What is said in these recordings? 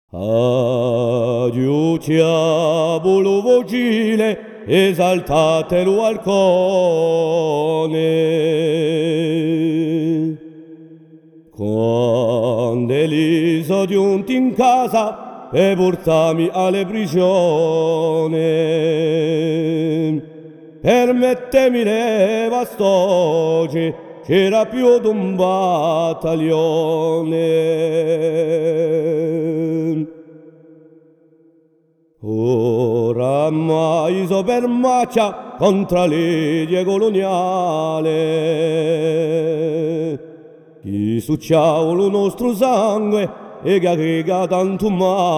Adieu diavolo vocile, esaltatelo al cone. Quando Elisa giunti in casa e portami alle prigione, permettemi le vastoci, c'era più d'un battaglione. Oramai so per maccia contra legge coloniale, chi succiava lo nostro sangue e che tanto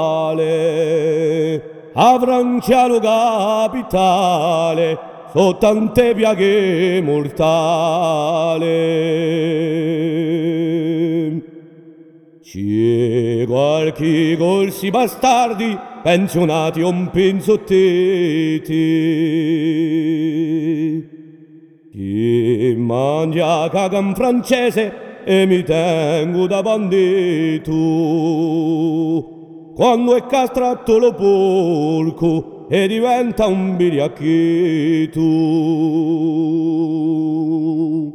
male, a Francia lo capitale, so tante piaghe mortali. C'è qualche corsi bastardi pensionati un pensotteti che mangia caga in francese e mi tengo da bandito quando è castrato lo porco e diventa un biriacchito.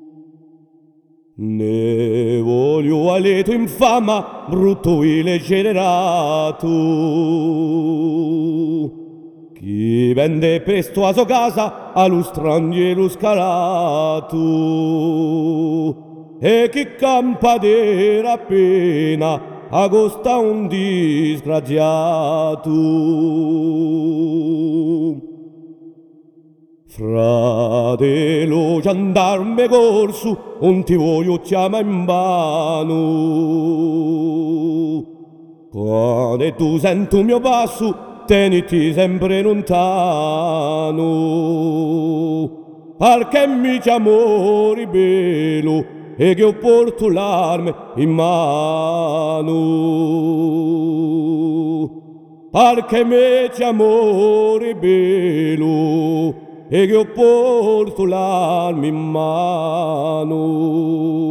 Ne voglio a lieto infama, brutto e generato, chi vende presto a sua casa allo straniero scalato, e chi campa di rapina agosta un disgraziato. Fratello gendarme corso, non ti voglio chiamare in vano. Quando tu senti il mio passo, teniti sempre lontano. Perché mi chiamo ribello e che io porto l'arma in mano. Perché mi chiamo ribello e che io porto l'arma in mano.